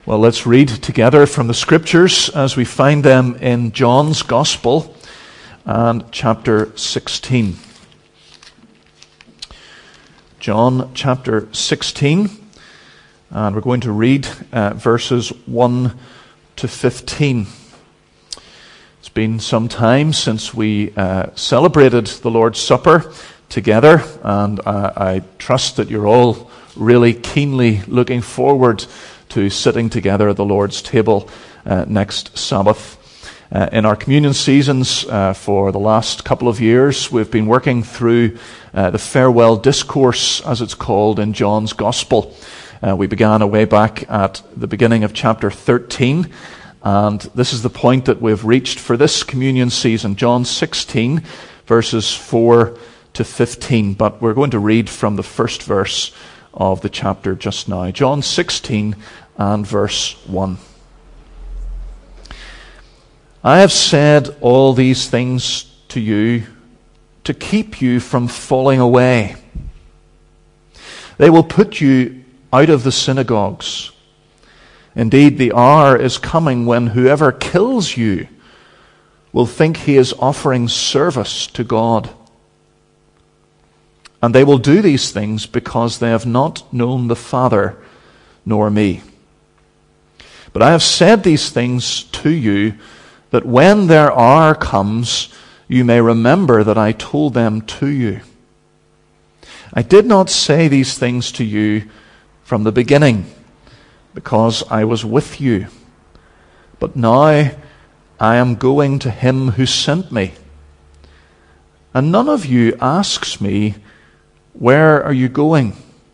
Well, let's read together from the Scriptures as we find them in John's Gospel and chapter 16. John chapter 16, and we're going to read verses 1 to 15. It's been some time since we celebrated the Lord's Supper together, and I trust that you're all really keenly looking forward to sitting together at the Lord's table next Sabbath. In our communion seasons for the last couple of years, we've been working through the farewell discourse, as it's called, in John's Gospel. We began way back at the beginning of chapter 13, and this is the point that we've reached for this communion season, John 16, verses 4 to 15. But we're going to read from the first verse of the chapter just now. John 16 and verse 1. I have said all these things to you to keep you from falling away. They will put you out of the synagogues. Indeed, the hour is coming when whoever kills you will think he is offering service to God. And they will do these things because they have not known the Father nor me. But I have said these things to you, that when their hour comes, you may remember that I told them to you. I did not say these things to you from the beginning, because I was with you. But now I am going to him who sent me. And none of you asks me, where are you going?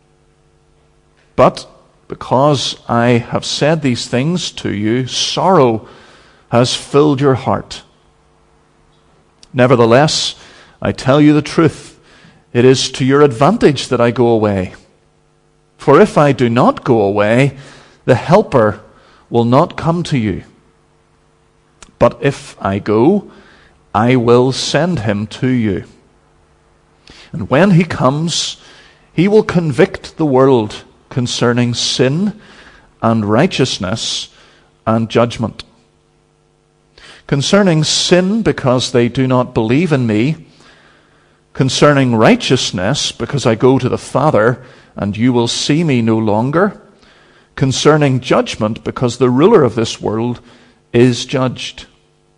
But because I have said these things to you, sorrow has filled your heart. Nevertheless, I tell you the truth, it is to your advantage that I go away. For if I do not go away, the Helper will not come to you. But if I go, I will send him to you. And when he comes, he will convict the world concerning sin and righteousness and judgment. Concerning sin, because they do not believe in me. Concerning righteousness, because I go to the Father, and you will see me no longer. Concerning judgment, because the ruler of this world is judged.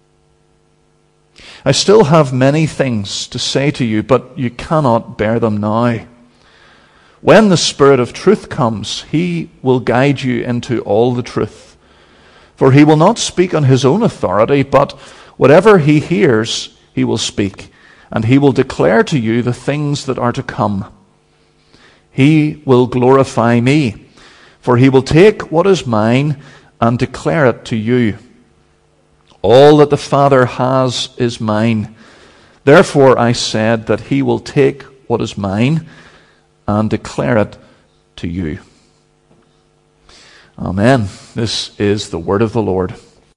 I still have many things to say to you, but you cannot bear them now. When the Spirit of truth comes, he will guide you into all the truth. For he will not speak on his own authority, but whatever he hears, he will speak, and he will declare to you the things that are to come. He will glorify me, for he will take what is mine and declare it to you. All that the Father has is mine. Therefore I said that he will take what is mine and declare it to you. Amen. This is the word of the Lord.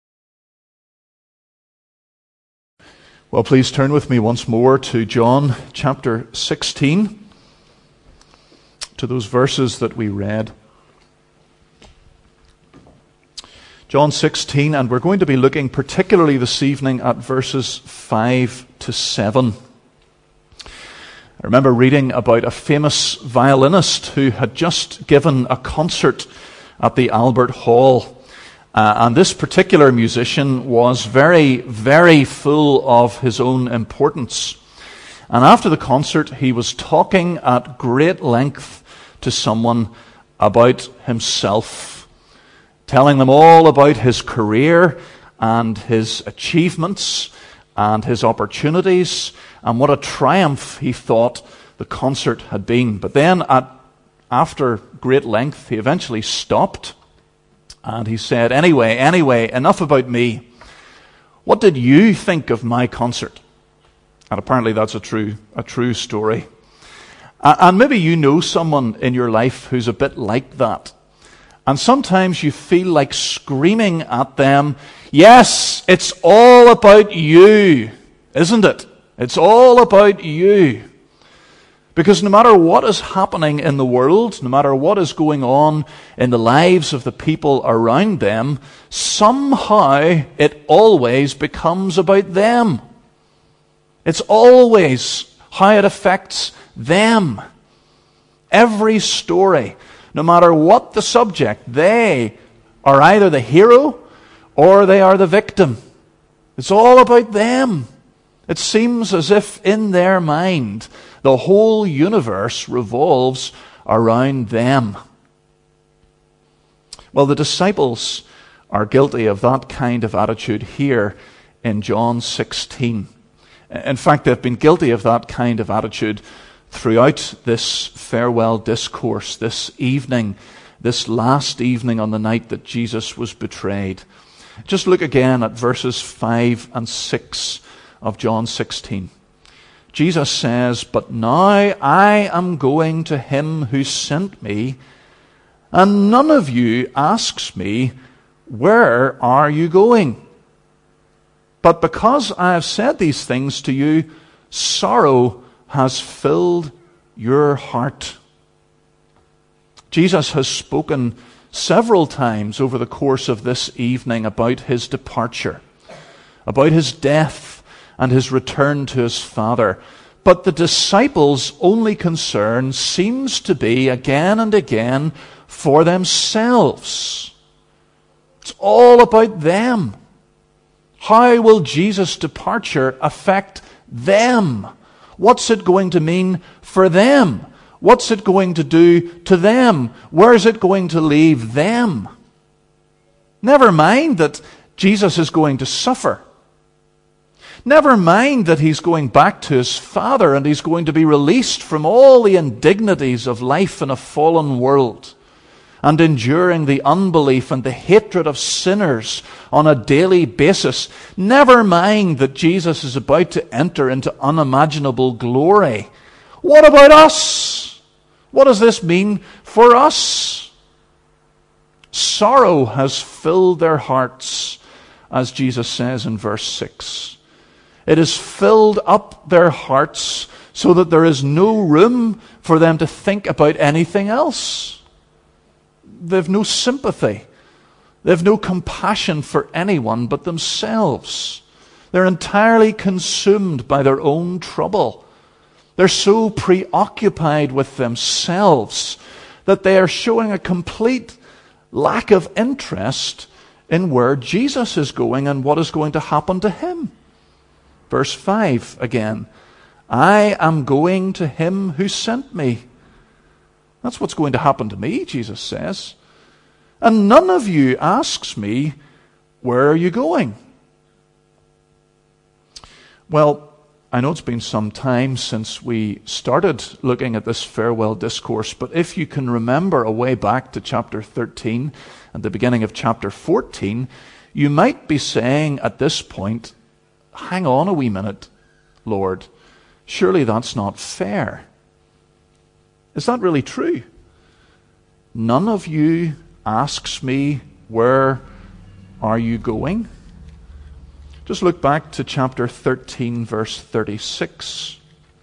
Well, please turn with me once more to John chapter 16, to those verses that we read. John 16, and we're going to be looking particularly this evening at verses 5 to 7. I remember reading about a famous violinist who had just given a concert at the Albert Hall. And this particular musician was very, very full of his own importance. And after the concert, he was talking at great length to someone about himself, telling them all about his career and his achievements and his opportunities and what a triumph he thought the concert had been. But then after great length, he eventually stopped and he said, Anyway, enough about me. What did you think of my concert? And apparently that's a true story. And maybe you know someone in your life who's a bit like that. And sometimes you feel like screaming at them, yes, it's all about you, isn't it? It's all about you. Because no matter what is happening in the world, no matter what is going on in the lives of the people around them, somehow it always becomes about them. It's always how it affects them. Every story, no matter what the subject, they are either the hero or they are the victim. It's all about them. It seems as if in their mind, the whole universe revolves around them. Well, the disciples are guilty of that kind of attitude here in John 16. In fact, they've been guilty of that kind of attitude throughout this farewell discourse, this evening, this last evening on the night that Jesus was betrayed. Just look again at verses 5 and 6 of John 16. Jesus says, "But now I am going to him who sent me, and none of you asks me, 'Where are you going?' But because I have said these things to you, sorrow has filled your heart." Jesus has spoken several times over the course of this evening about his departure, about his death and his return to his Father. But the disciples' only concern seems to be, again and again, for themselves. It's all about them. How will Jesus' departure affect them? What's it going to mean for them? What's it going to do to them? Where is it going to leave them? Never mind that Jesus is going to suffer. Never mind that he's going back to his Father and he's going to be released from all the indignities of life in a fallen world and enduring the unbelief and the hatred of sinners on a daily basis. Never mind that Jesus is about to enter into unimaginable glory. What about us? What does this mean for us? Sorrow has filled their hearts, as Jesus says in verse 6. It has filled up their hearts so that there is no room for them to think about anything else. They've no sympathy. They've no compassion for anyone but themselves. They're entirely consumed by their own trouble. They're so preoccupied with themselves that they are showing a complete lack of interest in where Jesus is going and what is going to happen to him. Verse 5 again, "I am going to him who sent me." That's what's going to happen to me, Jesus says. "And none of you asks me, 'Where are you going?'" Well, I know it's been some time since we started looking at this farewell discourse, but if you can remember a way back to chapter 13 and the beginning of chapter 14, you might be saying at this point, "Hang on a wee minute, Lord. Surely that's not fair." Is that really true? None of you asks me, "Where are you going?" Just look back to chapter 13, verse 36.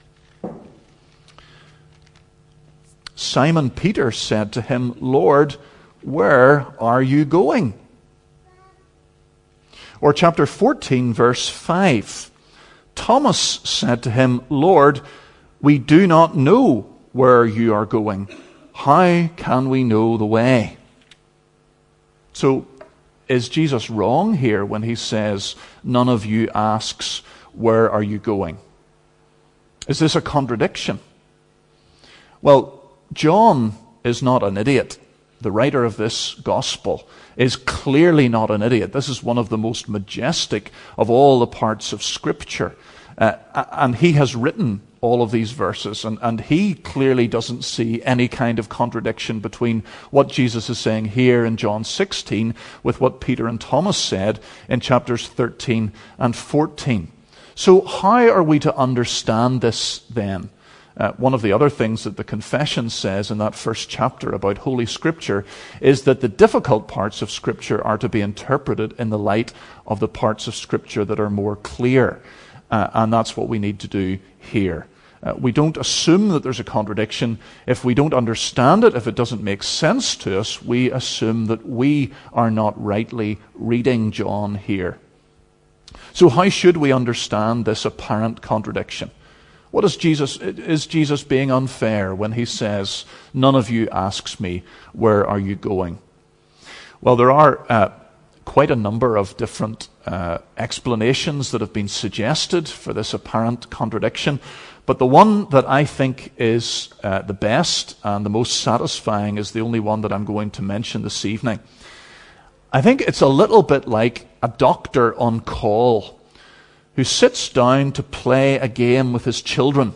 Simon Peter said to him, "Lord, where are you going?" Or chapter 14, verse 5. Thomas said to him, "Lord, we do not know where you are going. How can we know the way?" So, is Jesus wrong here when he says, "None of you asks, 'Where are you going?'" Is this a contradiction? Well, John is not an idiot. The writer of this gospel is clearly not an idiot. This is one of the most majestic of all the parts of Scripture. And he has written all of these verses, and he clearly doesn't see any kind of contradiction between what Jesus is saying here in John 16 with what Peter and Thomas said in chapters 13 and 14. So how are we to understand this then? One of the other things that the confession says in that first chapter about Holy Scripture is that the difficult parts of Scripture are to be interpreted in the light of the parts of Scripture that are more clear. And that's what we need to do here. We don't assume that there's a contradiction. If we don't understand it, if it doesn't make sense to us, we assume that we are not rightly reading John here. So how should we understand this apparent contradiction? Is Jesus being unfair when he says, "None of you asks me, where are you going?" Well, there are quite a number of different explanations that have been suggested for this apparent contradiction. But the one that I think is the best and the most satisfying is the only one that I'm going to mention this evening. I think it's a little bit like a doctor on call who sits down to play a game with his children.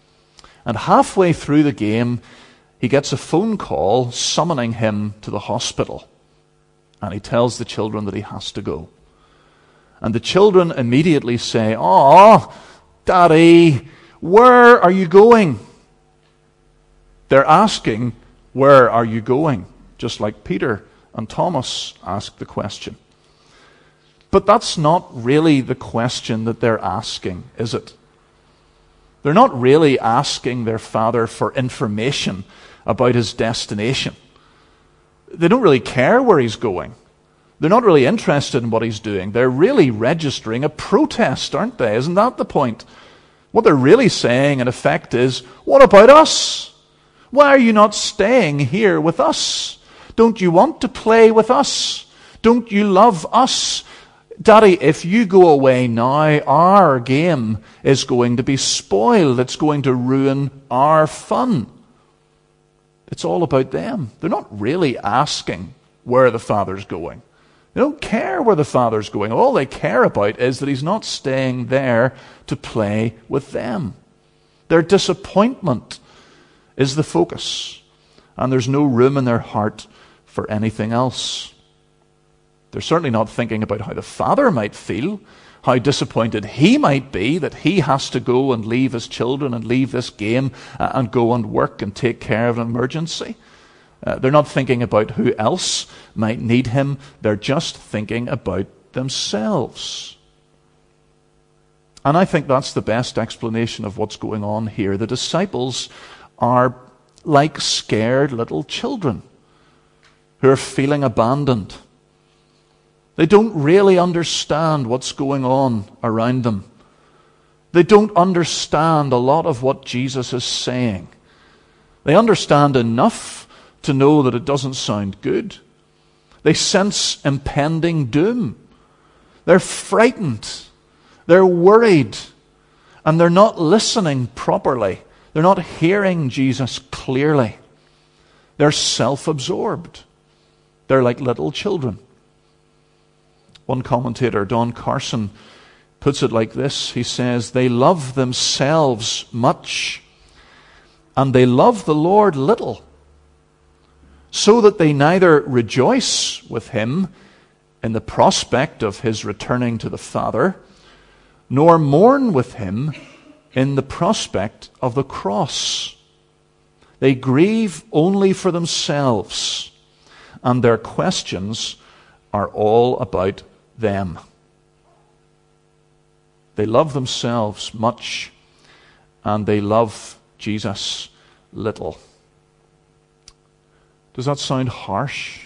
And halfway through the game, he gets a phone call summoning him to the hospital. And he tells the children that he has to go. And the children immediately say, "Oh, Daddy, where are you going?" They're asking, "Where are you going?" Just like Peter and Thomas asked the question. But that's not really the question that they're asking, is it? They're not really asking their father for information about his destination. They don't really care where he's going. They're not really interested in what he's doing. They're really registering a protest, aren't they? Isn't that the point? What they're really saying, in effect, is, "What about us? Why are you not staying here with us? Don't you want to play with us? Don't you love us? Daddy, if you go away now, our game is going to be spoiled. It's going to ruin our fun." It's all about them. They're not really asking where the Father's going. They don't care where the Father's going. All they care about is that he's not staying there to play with them. Their disappointment is the focus, and there's no room in their heart for anything else. They're certainly not thinking about how the Father might feel, how disappointed he might be that he has to go and leave his children and leave this game and go and work and take care of an emergency. They're not thinking about who else might need him. They're just thinking about themselves. And I think that's the best explanation of what's going on here. The disciples are like scared little children who are feeling abandoned. They don't really understand what's going on around them. They don't understand a lot of what Jesus is saying. They understand enough to know that it doesn't sound good. They sense impending doom. They're frightened. They're worried. And they're not listening properly. They're not hearing Jesus clearly. They're self-absorbed. They're like little children. One commentator, Don Carson, puts it like this. He says, "They love themselves much, and they love the Lord little, so that they neither rejoice with him in the prospect of his returning to the Father, nor mourn with him in the prospect of the cross. They grieve only for themselves, and their questions are all about them." They love themselves much, and they love Jesus little. Does that sound harsh?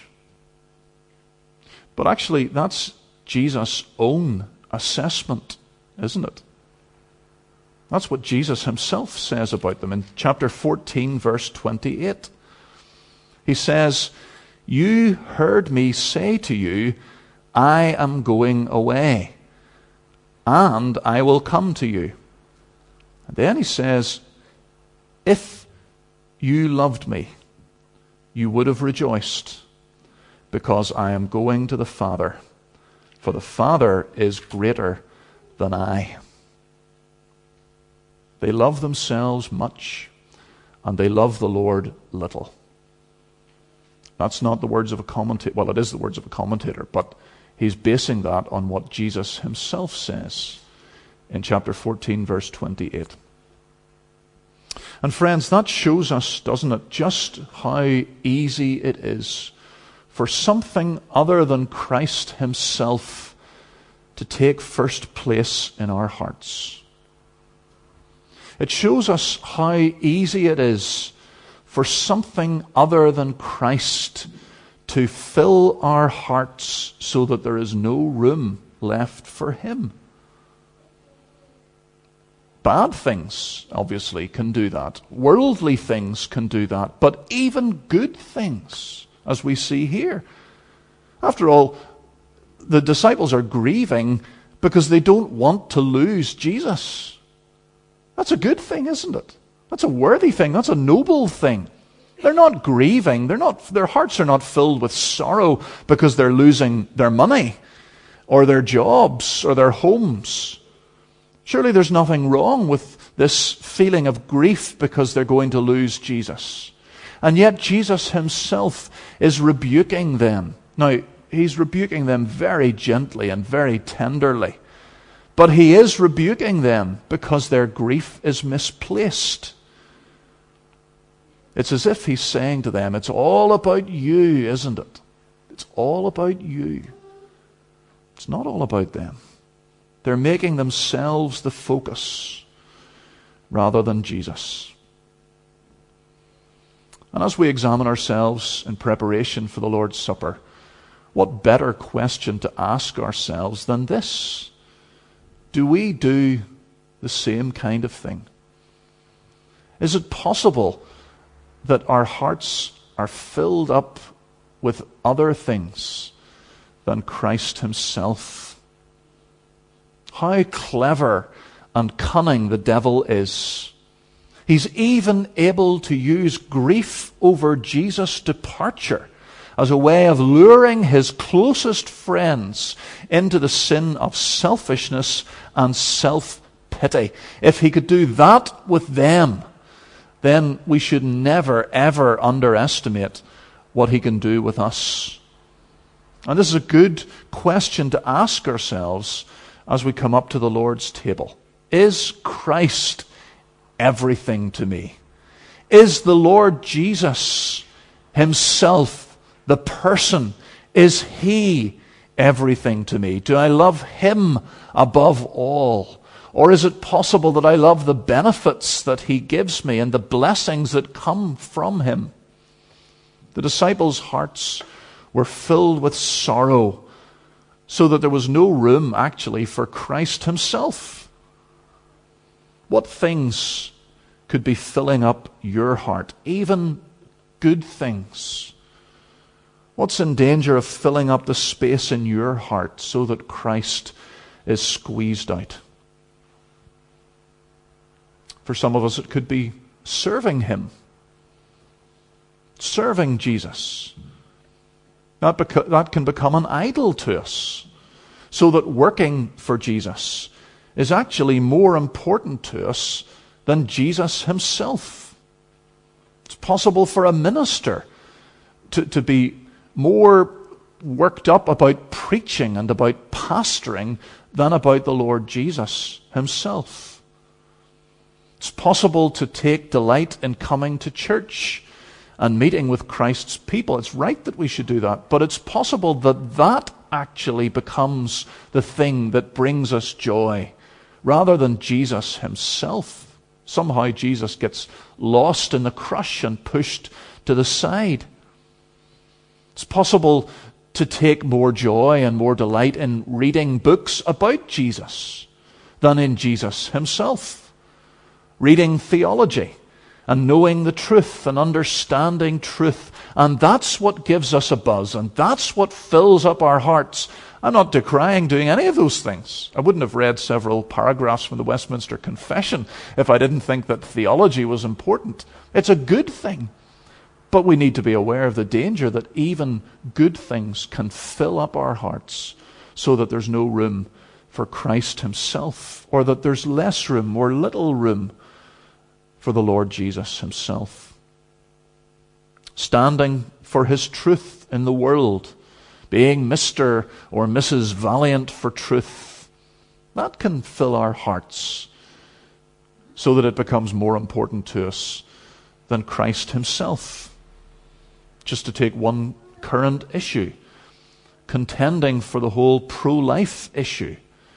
But actually, that's Jesus' own assessment, isn't it? That's what Jesus himself says about them in chapter 14, verse 28. He says, "You heard me say to you, I am going away, and I will come to you." And then he says, "If you loved me, you would have rejoiced, because I am going to the Father, for the Father is greater than I." They love themselves much, and they love the Lord little. That's not the words of a commentator. Well, it is the words of a commentator, but he's basing that on what Jesus himself says in chapter 14, verse 28. And friends, that shows us, doesn't it, just how easy it is for something other than Christ himself to take first place in our hearts. It shows us how easy it is for something other than Christ to fill our hearts so that there is no room left for Him. Bad things, obviously, can do that. Worldly things can do that. But even good things, as we see here. After all, the disciples are grieving because they don't want to lose Jesus. That's a good thing, isn't it? That's a worthy thing. That's a noble thing. They're not grieving. Their hearts are not filled with sorrow because they're losing their money or their jobs or their homes. Surely there's nothing wrong with this feeling of grief because they're going to lose Jesus. And yet Jesus Himself is rebuking them. Now, He's rebuking them very gently and very tenderly. But He is rebuking them because their grief is misplaced. It's as if He's saying to them, it's all about you, isn't it? It's all about you. It's not all about them. They're making themselves the focus rather than Jesus. And as we examine ourselves in preparation for the Lord's Supper, what better question to ask ourselves than this? Do we do the same kind of thing? Is it possible that our hearts are filled up with other things than Christ Himself? How clever and cunning the devil is. He's even able to use grief over Jesus' departure as a way of luring his closest friends into the sin of selfishness and self-pity. If he could do that with them, then we should never, ever underestimate what He can do with us. And this is a good question to ask ourselves as we come up to the Lord's table. Is Christ everything to me? Is the Lord Jesus Himself, the person, is He everything to me? Do I love Him above all? Or is it possible that I love the benefits that He gives me and the blessings that come from Him? The disciples' hearts were filled with sorrow, so that there was no room, actually, for Christ Himself. What things could be filling up your heart? Even good things. What's in danger of filling up the space in your heart so that Christ is squeezed out? For some of us, it could be serving Him. Serving Jesus. That can become an idol to us, so that working for Jesus is actually more important to us than Jesus Himself. It's possible for a minister to be more worked up about preaching and about pastoring than about the Lord Jesus Himself. It's possible to take delight in coming to church and meeting with Christ's people. It's right that we should do that. But it's possible that that actually becomes the thing that brings us joy, rather than Jesus Himself. Somehow Jesus gets lost in the crush and pushed to the side. It's possible to take more joy and more delight in reading books about Jesus than in Jesus Himself. Reading theology and knowing the truth and understanding truth. And that's what gives us a buzz, and that's what fills up our hearts. I'm not decrying doing any of those things. I wouldn't have read several paragraphs from the Westminster Confession if I didn't think that theology was important. It's a good thing. But we need to be aware of the danger that even good things can fill up our hearts so that there's no room for Christ Himself, or that there's less room or little room for the Lord Jesus Himself. Standing for His truth in the world, being Mr. or Mrs. Valiant for truth, that can fill our hearts so that it becomes more important to us than Christ Himself. Just to take one current issue, contending for the whole pro-life issue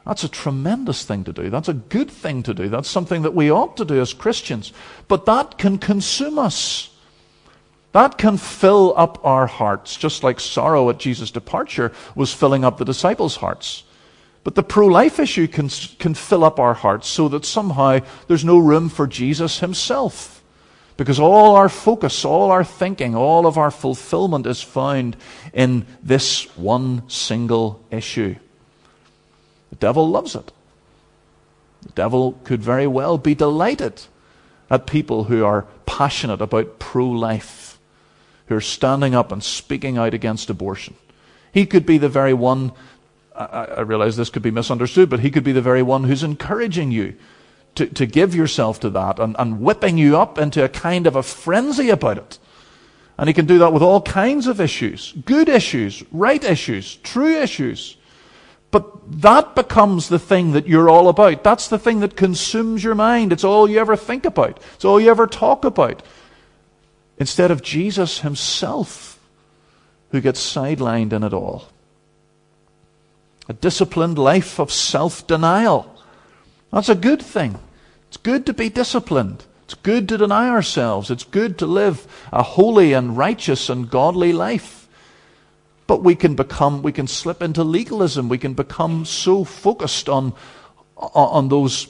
That's a tremendous thing to do. That's a good thing to do. That's something that we ought to do as Christians. But that can consume us. That can fill up our hearts, just like sorrow at Jesus' departure was filling up the disciples' hearts. But the pro-life issue can fill up our hearts so that somehow there's no room for Jesus himself. Because all our focus, all our thinking, all of our fulfillment is found in this one single issue. The devil loves it. The devil could very well be delighted at people who are passionate about pro-life, who are standing up and speaking out against abortion. He could be the very one, I realize this could be misunderstood, but he could be the very one who's encouraging you to give yourself to that and whipping you up into a kind of a frenzy about it. And he can do that with all kinds of issues, good issues, right issues, true issues. But that becomes the thing that you're all about. That's the thing that consumes your mind. It's all you ever think about. It's all you ever talk about. Instead of Jesus himself, who gets sidelined in it all. A disciplined life of self-denial. That's a good thing. It's good to be disciplined. It's good to deny ourselves. It's good to live a holy and righteous and godly life. But we can slip into legalism. We can become so focused on those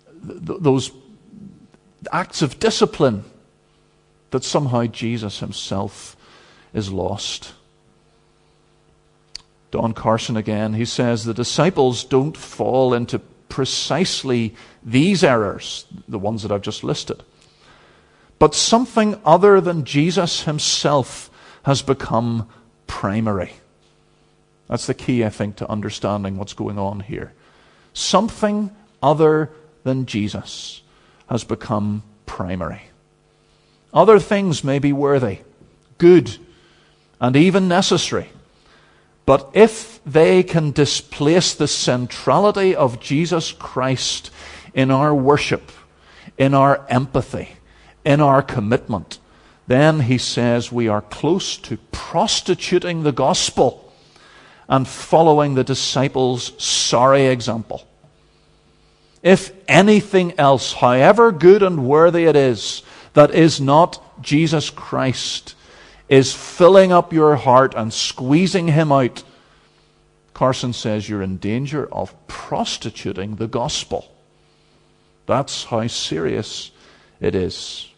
acts of discipline that somehow Jesus himself is lost. Don Carson again, he says, the disciples don't fall into precisely these errors, the ones that I've just listed. But something other than Jesus himself has become primary. That's the key, I think, to understanding what's going on here. Something other than Jesus has become primary. Other things may be worthy, good, and even necessary. But if they can displace the centrality of Jesus Christ in our worship, in our empathy, in our commitment, then he says we are close to prostituting the gospel and following the disciples' sorry example. If anything else, however good and worthy it is, that is not Jesus Christ, is filling up your heart and squeezing him out, Carson says you're in danger of prostituting the gospel. That's how serious it is.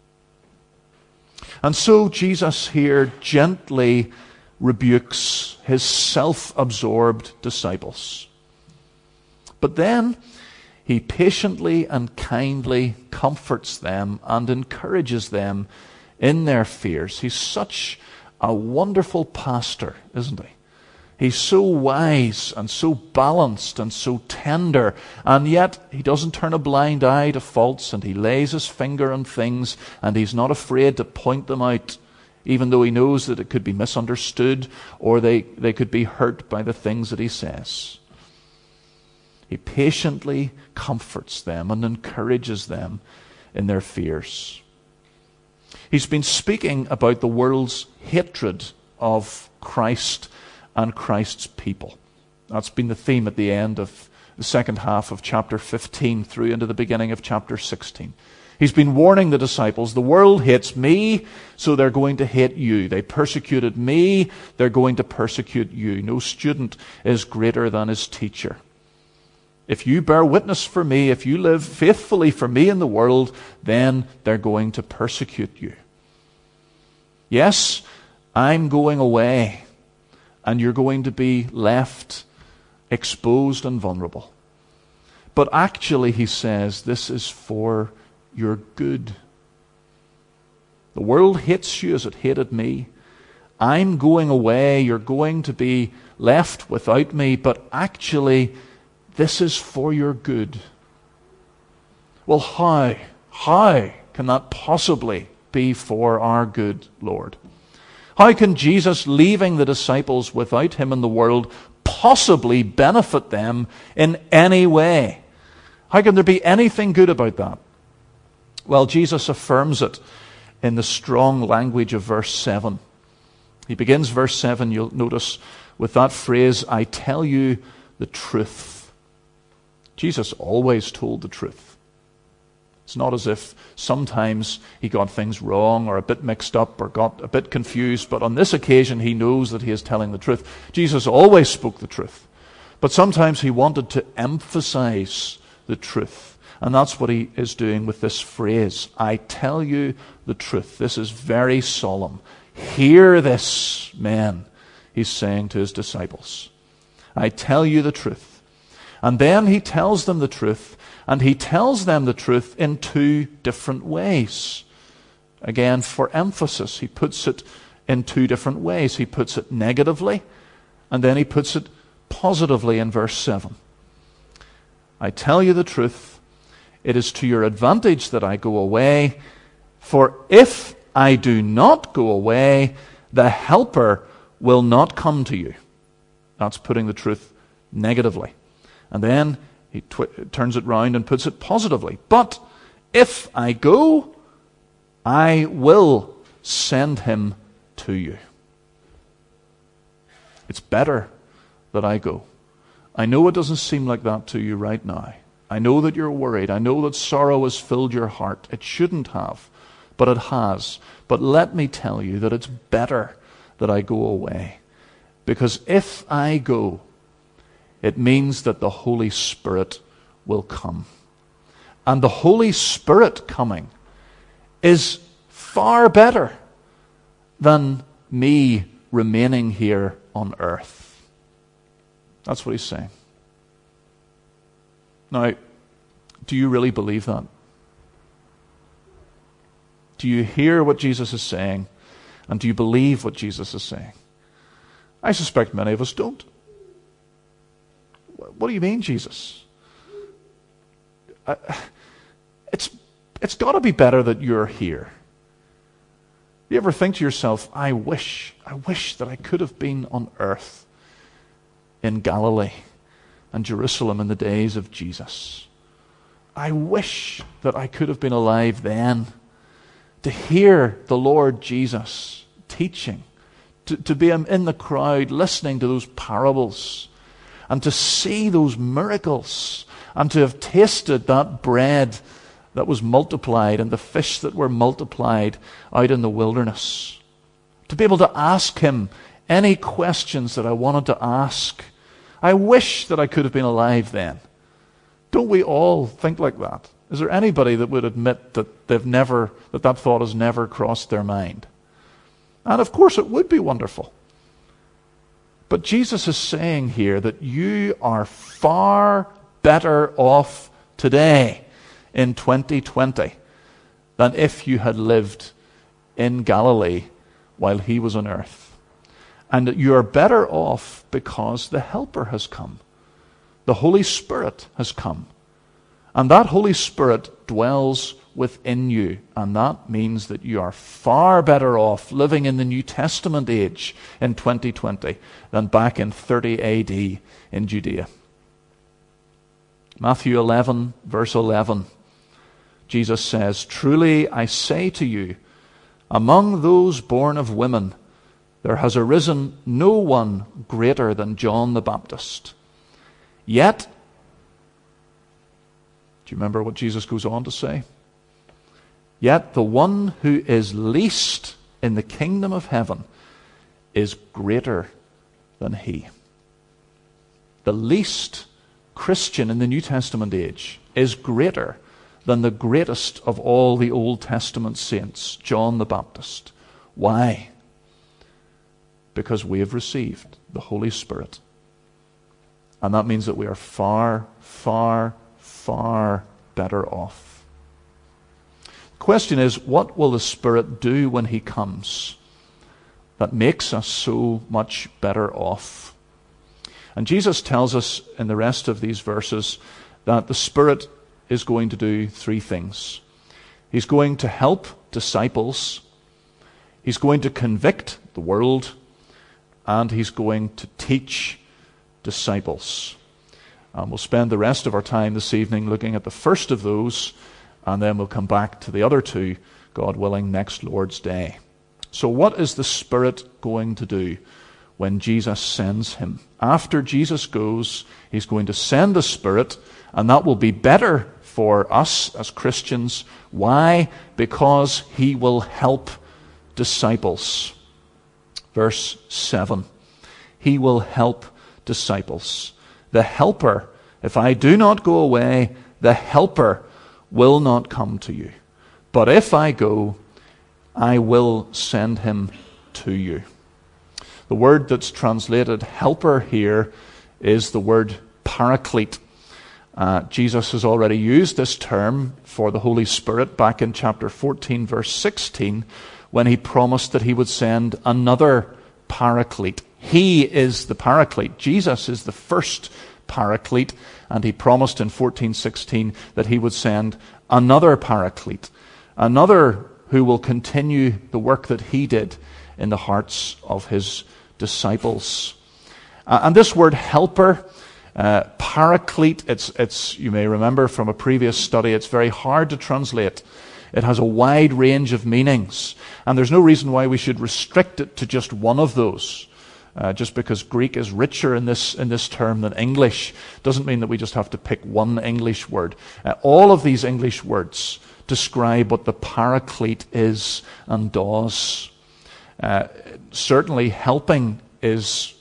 And so Jesus here gently rebukes his self-absorbed disciples. But then he patiently and kindly comforts them and encourages them in their fears. He's such a wonderful pastor, isn't he? He's so wise and so balanced and so tender, and yet he doesn't turn a blind eye to faults, and he lays his finger on things, and he's not afraid to point them out, even though he knows that it could be misunderstood or they could be hurt by the things that he says. He patiently comforts them and encourages them in their fears. He's been speaking about the world's hatred of Christ and Christ's people. That's been the theme at the end of the second half of chapter 15 through into the beginning of chapter 16. He's been warning the disciples, the world hates me, so they're going to hate you. They persecuted me, they're going to persecute you. No student is greater than his teacher. If you bear witness for me, if you live faithfully for me in the world, then they're going to persecute you. Yes, I'm going away, and you're going to be left exposed and vulnerable. But actually, he says, this is for your good. The world hates you as it hated me. I'm going away, you're going to be left without me, but actually, this is for your good. Well, how can that possibly be for our good, Lord? How can Jesus leaving the disciples without him in the world possibly benefit them in any way? How can there be anything good about that? Well, Jesus affirms it in the strong language of verse 7. He begins verse 7, you'll notice, with that phrase, I tell you the truth. Jesus always told the truth. It's not as if sometimes he got things wrong or a bit mixed up or got a bit confused, but on this occasion he knows that he is telling the truth. Jesus always spoke the truth, but sometimes he wanted to emphasize the truth. And that's what he is doing with this phrase, I tell you the truth. This is very solemn. Hear this, men, he's saying to his disciples. I tell you the truth. And then he tells them the truth, and he tells them the truth in two different ways. Again, for emphasis, he puts it in two different ways. He puts it negatively, and then he puts it positively in verse 7. I tell you the truth, it is to your advantage that I go away, for if I do not go away, the Helper will not come to you. That's putting the truth negatively. And then he turns it round and puts it positively. But if I go, I will send him to you. It's better that I go. I know it doesn't seem like that to you right now. I know that you're worried. I know that sorrow has filled your heart. It shouldn't have, but it has. But let me tell you that it's better that I go away. Because if I go, it means that the Holy Spirit will come. And the Holy Spirit coming is far better than me remaining here on earth. That's what he's saying. Now, do you really believe that? Do you hear what Jesus is saying? And do you believe what Jesus is saying? I suspect many of us don't. What do you mean, Jesus? It's got to be better that you're here. You ever think to yourself, I wish that I could have been on earth in Galilee and Jerusalem in the days of Jesus. I wish that I could have been alive then to hear the Lord Jesus teaching, to be in the crowd listening to those parables, and to see those miracles, and to have tasted that bread that was multiplied and the fish that were multiplied out in the wilderness. To be able to ask him any questions that I wanted to ask. I wish that I could have been alive then. Don't we all think like that? Is there anybody that would admit that that thought has never crossed their mind? And of course it would be wonderful. But Jesus is saying here that you are far better off today in 2020 than if you had lived in Galilee while he was on earth. And that you are better off because the Helper has come. The Holy Spirit has come. And that Holy Spirit dwells within you. And that means that you are far better off living in the New Testament age in 2020 than back in 30 AD in Judea. Matthew 11, verse 11. Jesus says, truly I say to you, among those born of women, there has arisen no one greater than John the Baptist. Yet, do you remember what Jesus goes on to say? Yet the one who is least in the kingdom of heaven is greater than he. The least Christian in the New Testament age is greater than the greatest of all the Old Testament saints, John the Baptist. Why? Because we have received the Holy Spirit. And that means that we are far, far, far better off. The question is, what will the Spirit do when he comes that makes us so much better off? And Jesus tells us in the rest of these verses that the Spirit is going to do three things. He's going to help disciples, he's going to convict the world, and he's going to teach disciples. We'll spend the rest of our time this evening looking at the first of those, and then we'll come back to the other two, God willing, next Lord's Day. So what is the Spirit going to do? when Jesus sends him. After Jesus goes, he's going to send the Spirit, and that will be better for us as Christians. Why? Because he will help disciples. Verse 7. He will help disciples. The Helper, if I do not go away, the Helper will not come to you. But if I go, I will send him to you. The word that's translated helper here is the word paraclete. Jesus has already used this term for the Holy Spirit back in chapter 14, verse 16, when he promised that he would send another paraclete. He is the paraclete. Jesus is the first paraclete, and he promised in 14:16 that he would send another paraclete, another who will continue the work that he did in the hearts of his disciples. And this word helper, paraclete, it's you may remember from a previous study, it's very hard to translate. It has a wide range of meanings, and there's no reason why we should restrict it to just one of those. Just because Greek is richer in this term than English doesn't mean that we just have to pick one English word. All of these English words describe what the paraclete is and does. Certainly, helping is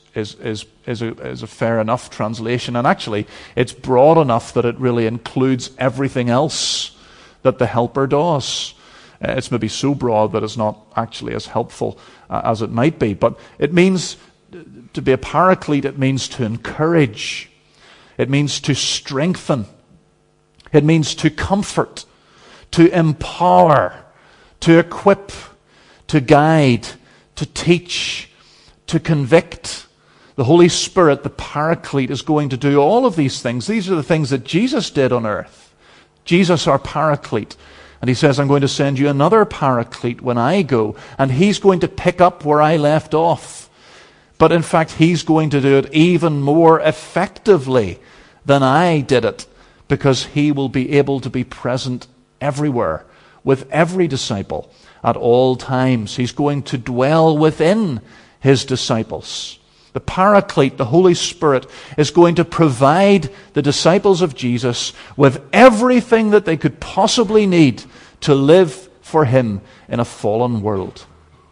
a fair enough translation, and actually, it's broad enough that it really includes everything else that the helper does. It's maybe so broad that it's not actually as helpful as it might be, but it means to be a paraclete. It means to encourage. It means to strengthen. It means to comfort, to empower, to equip, to guide, to teach, to convict. The Holy Spirit, the Paraclete, is going to do all of these things. These are the things that Jesus did on earth. Jesus, our Paraclete. And he says, I'm going to send you another Paraclete when I go, and he's going to pick up where I left off. But in fact, he's going to do it even more effectively than I did it, because he will be able to be present everywhere with every disciple at all times. He's going to dwell within his disciples. The Paraclete, the Holy Spirit, is going to provide the disciples of Jesus with everything that they could possibly need to live for him in a fallen world.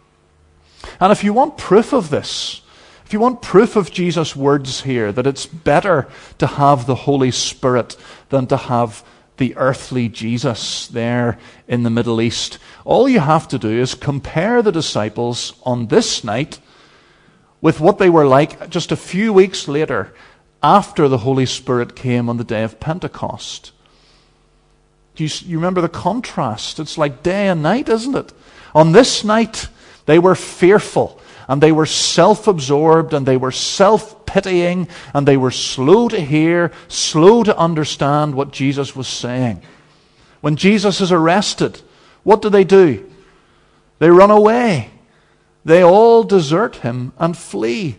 And if you want proof of this, if you want proof of Jesus' words here, that it's better to have the Holy Spirit than to have the earthly Jesus there in the Middle East, all you have to do is compare the disciples on this night with what they were like just a few weeks later, after the Holy Spirit came on the day of Pentecost. You remember the contrast? It's like day and night, isn't it? On this night, they were fearful, and they were self-absorbed, and they were self-pitying, and they were slow to hear, slow to understand what Jesus was saying. When Jesus is arrested, what do? They run away. They all desert him and flee.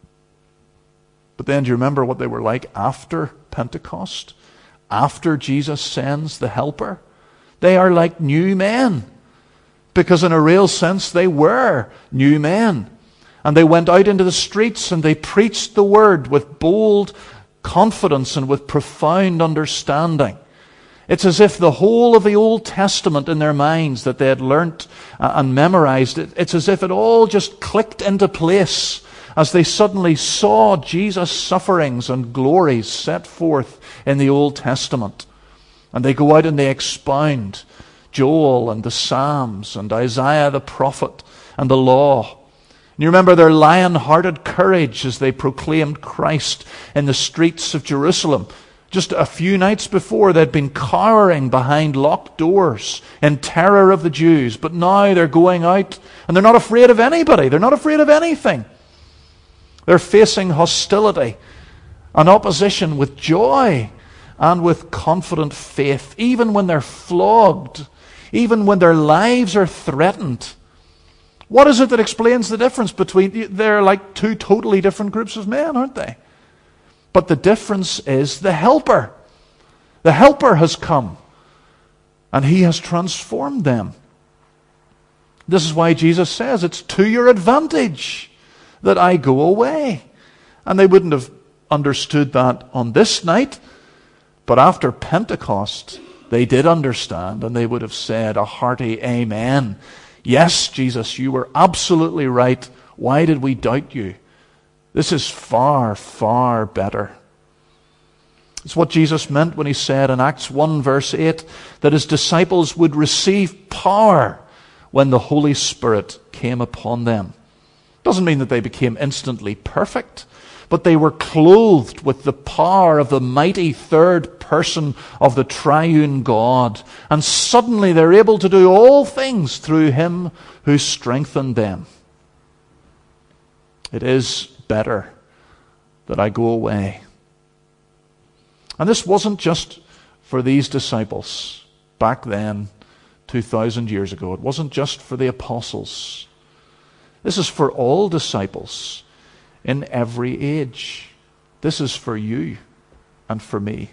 But then do you remember what they were like after Pentecost? After Jesus sends the Helper? They are like new men. Because in a real sense, they were new men. And they went out into the streets and they preached the word with bold confidence and with profound understanding. It's as if the whole of the Old Testament in their minds that they had learnt and memorized, it's as if it all just clicked into place as they suddenly saw Jesus' sufferings and glories set forth in the Old Testament. And they go out and they expound Joel and the Psalms and Isaiah the prophet and the law. And you remember their lion-hearted courage as they proclaimed Christ in the streets of Jerusalem. Just a few nights before, they'd been cowering behind locked doors in terror of the Jews. But now they're going out and they're not afraid of anybody. They're not afraid of anything. They're facing hostility and opposition with joy and with confident faith, even when they're flogged, even when their lives are threatened. What is it that explains the difference between... They're like two totally different groups of men, aren't they? But the difference is the Helper. The Helper has come, and he has transformed them. This is why Jesus says it's to your advantage that I go away. And they wouldn't have understood that on this night, but after Pentecost, they did understand, and they would have said a hearty amen. Yes, Jesus, you were absolutely right. Why did we doubt you? This is far, far better. It's what Jesus meant when he said in Acts 1 verse 8 that his disciples would receive power when the Holy Spirit came upon them. Doesn't mean that they became instantly perfect, but they were clothed with the power of the mighty third person of the triune God. And suddenly they're able to do all things through him who strengthened them. It is better that I go away. And this wasn't just for these disciples back then, 2,000 years ago. It wasn't just for the apostles. This is for all disciples in every age. This is for you and for me.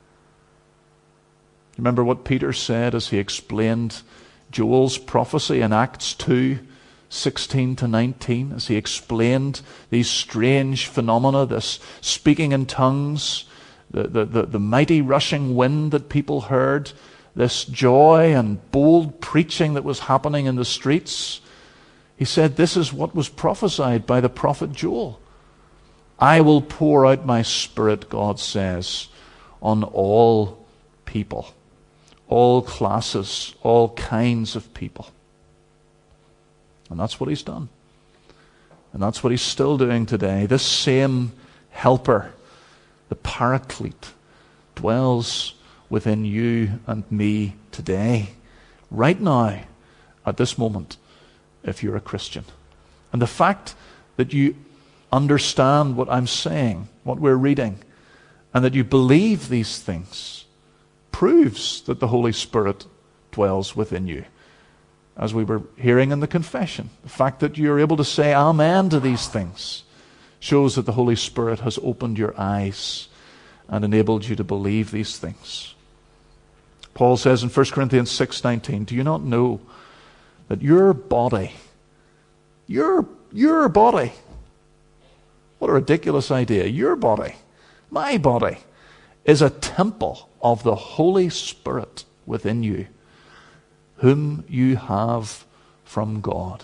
Remember what Peter said as he explained Joel's prophecy in Acts 2:16 to 19, as he explained these strange phenomena, this speaking in tongues, the mighty rushing wind that people heard, this joy and bold preaching that was happening in the streets. He said, this is what was prophesied by the prophet Joel. I will pour out my Spirit, God says, on all people, all classes, all kinds of people. And that's what he's done. And that's what he's still doing today. This same helper, the Paraclete, dwells within you and me today, right now, at this moment, if you're a Christian. And the fact that you understand what I'm saying, what we're reading, and that you believe these things, proves that the Holy Spirit dwells within you. As we were hearing in the confession, the fact that you're able to say amen to these things shows that the Holy Spirit has opened your eyes and enabled you to believe these things. Paul says in 1 Corinthians 6:19, do you not know that your body, your body, what a ridiculous idea, your body, my body, is a temple of the Holy Spirit within you, whom you have from God.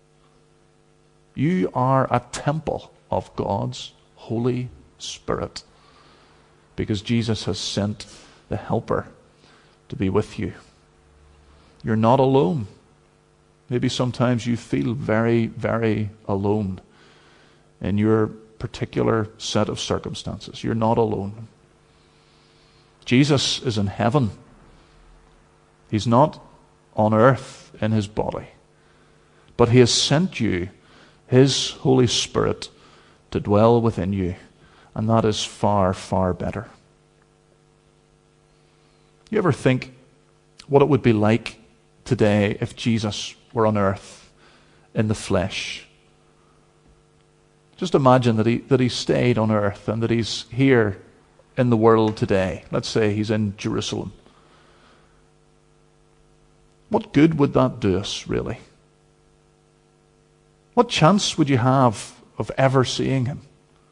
You are a temple of God's Holy Spirit because Jesus has sent the Helper to be with you. You're not alone. Maybe sometimes you feel very, very alone in your particular set of circumstances. You're not alone. Jesus is in heaven. He's not on earth in his body. But he has sent you his Holy Spirit to dwell within you. And that is far, far better. You ever think what it would be like today if Jesus were on earth in the flesh? Just imagine that he stayed on earth and that he's here in the world today. Let's say he's in Jerusalem. What good would that do us, really? What chance would you have of ever seeing him?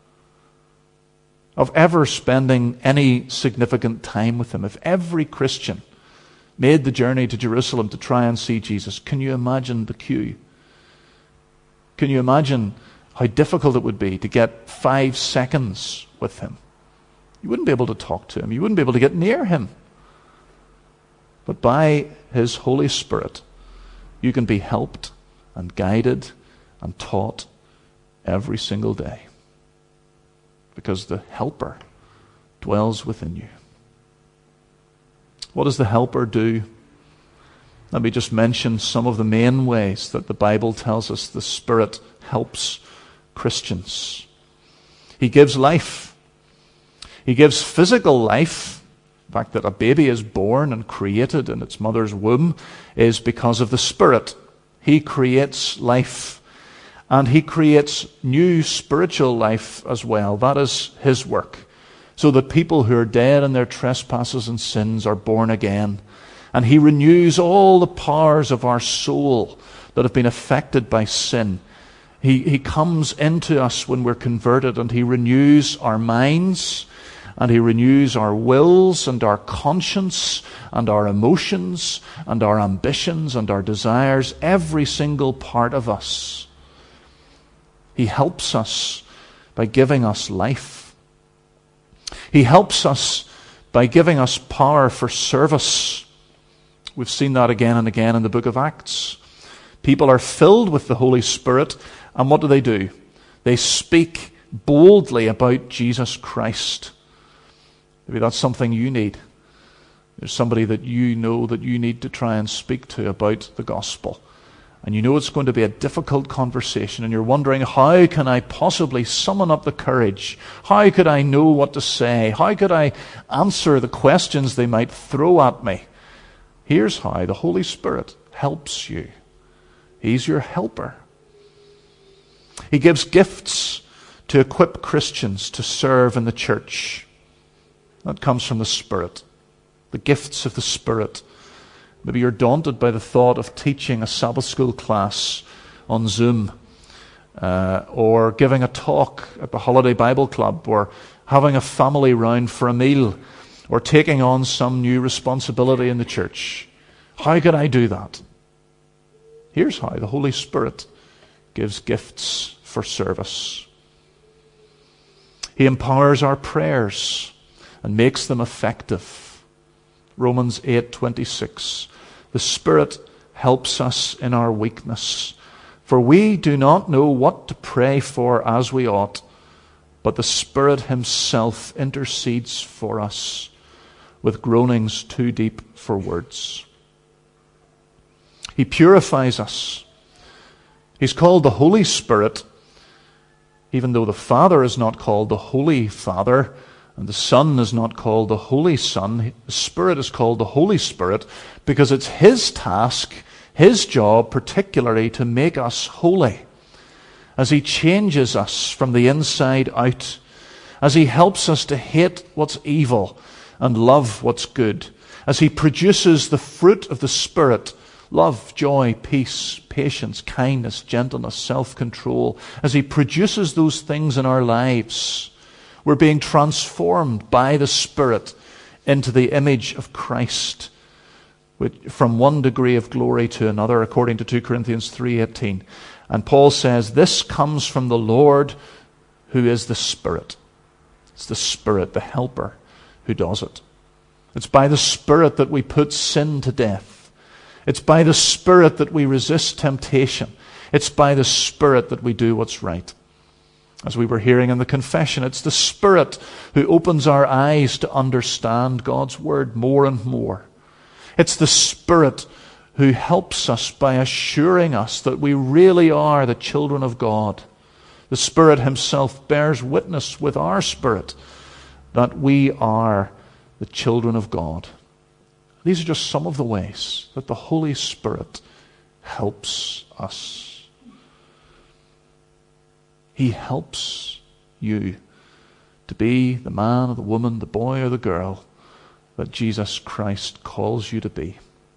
Of ever spending any significant time with him? If every Christian made the journey to Jerusalem to try and see Jesus, can you imagine the queue? Can you imagine how difficult it would be to get 5 seconds with him? You wouldn't be able to talk to him. You wouldn't be able to get near him. But by his Holy Spirit, you can be helped and guided and taught every single day. Because the Helper dwells within you. What does the Helper do? Let me just mention some of the main ways that the Bible tells us the Spirit helps Christians. He gives life. He gives physical life. The fact that a baby is born and created in its mother's womb is because of the Spirit. He creates life. And he creates new spiritual life as well. That is his work. So that people who are dead in their trespasses and sins are born again. And he renews all the powers of our soul that have been affected by sin He comes into us when we're converted, and He renews our minds, and He renews our wills and our conscience and our emotions and our ambitions and our desires, every single part of us. He helps us by giving us life. He helps us by giving us power for service. We've seen that again and again in the book of Acts. People are filled with the Holy Spirit, and what do? They speak boldly about Jesus Christ. Maybe that's something you need. There's somebody that you know that you need to try and speak to about the gospel. And you know it's going to be a difficult conversation, and you're wondering, how can I possibly summon up the courage? How could I know what to say? How could I answer the questions they might throw at me? Here's how. The Holy Spirit helps you. He's your helper. He gives gifts to equip Christians to serve in the church. That comes from the Spirit. The gifts of the Spirit. Maybe you're daunted by the thought of teaching a Sabbath school class on Zoom, or giving a talk at the Holiday Bible Club, or having a family round for a meal, or taking on some new responsibility in the church. How could I do that? Here's how. The Holy Spirit gives gifts for service. He empowers our prayers and makes them effective. Romans 8:26. The Spirit helps us in our weakness, for we do not know what to pray for as we ought, but the Spirit Himself intercedes for us with groanings too deep for words. He purifies us. He's called the Holy Spirit, even though the Father is not called the Holy Father, and the Son is not called the Holy Son. The Spirit is called the Holy Spirit because it's His task, His job particularly, to make us holy. As He changes us from the inside out, as He helps us to hate what's evil and love what's good, as He produces the fruit of the Spirit, love, joy, peace, patience, kindness, gentleness, self-control, as He produces those things in our lives, we're being transformed by the Spirit into the image of Christ, from one degree of glory to another, according to 2 Corinthians 3:18. And Paul says, this comes from the Lord, who is the Spirit. It's the Spirit, the helper, who does it. It's by the Spirit that we put sin to death. It's by the Spirit that we resist temptation. It's by the Spirit that we do what's right. As we were hearing in the confession, it's the Spirit who opens our eyes to understand God's Word more and more. It's the Spirit who helps us by assuring us that we really are the children of God. The Spirit Himself bears witness with our spirit that we are the children of God. These are just some of the ways that the Holy Spirit helps us. He helps you to be the man or the woman, the boy or the girl that Jesus Christ calls you to be.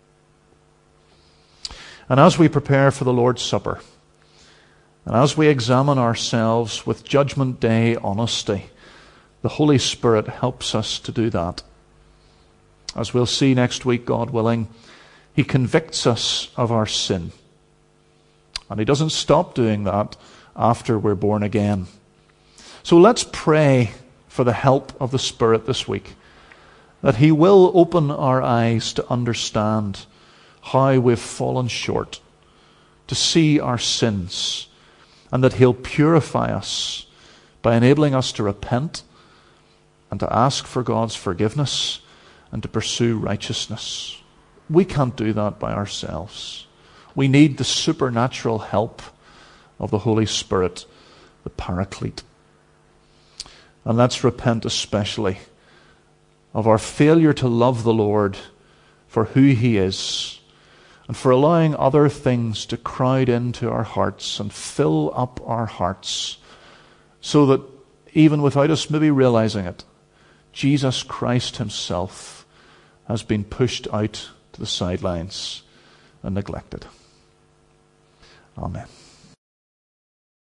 And as we prepare for the Lord's Supper, and as we examine ourselves with Judgment Day honesty, the Holy Spirit helps us to do that. As we'll see next week, God willing, He convicts us of our sin. And He doesn't stop doing that after we're born again. So let's pray for the help of the Spirit this week, that He will open our eyes to understand how we've fallen short, to see our sins, and that He'll purify us by enabling us to repent and to ask for God's forgiveness and to pursue righteousness. We can't do that by ourselves. We need the supernatural help of the Holy Spirit, the Paraclete. And let's repent especially of our failure to love the Lord for who He is, and for allowing other things to crowd into our hearts and fill up our hearts, so that even without us maybe realizing it, Jesus Christ Himself has been pushed out to the sidelines and neglected. Amen.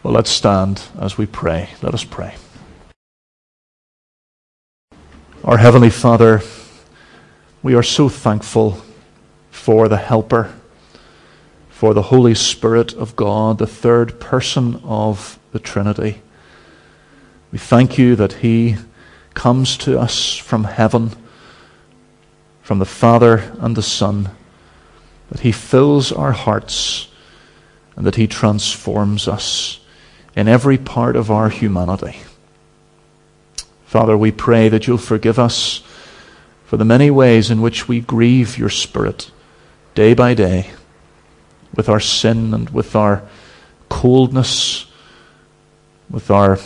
Well, let's stand as we pray. Let us pray. Our Heavenly Father, we are so thankful for the Helper, for the Holy Spirit of God, the third person of the Trinity. We thank you that He comes to us from heaven, from the Father and the Son, that He fills our hearts and that He transforms us in every part of our humanity. Father, we pray that you'll forgive us for the many ways in which we grieve your Spirit day by day, with our sin and with our coldness, with our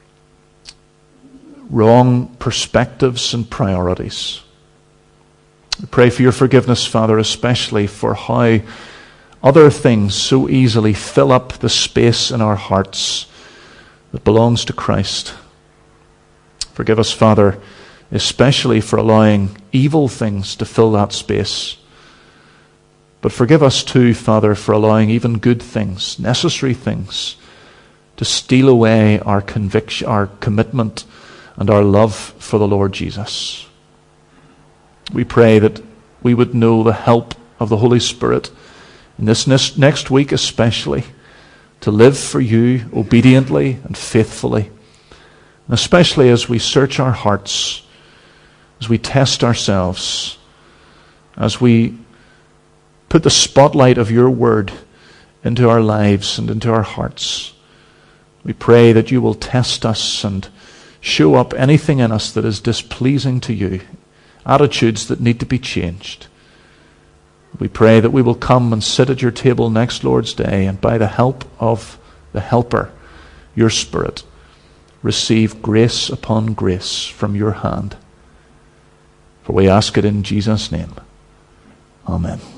wrong perspectives and priorities. We pray for your forgiveness, Father, especially for how other things so easily fill up the space in our hearts that belongs to Christ. Forgive us, Father, especially for allowing evil things to fill that space. But forgive us too, Father, for allowing even good things, necessary things, to steal away our conviction, our commitment, and our love for the Lord Jesus. We pray that we would know the help of the Holy Spirit in this next week especially, to live for you obediently and faithfully. And especially as we search our hearts, as we test ourselves, as we put the spotlight of your word into our lives and into our hearts. We pray that you will test us and show up anything in us that is displeasing to you, attitudes that need to be changed. We pray that we will come and sit at your table next Lord's Day, and by the help of the Helper, your Spirit, receive grace upon grace from your hand. For we ask it in Jesus' name. Amen.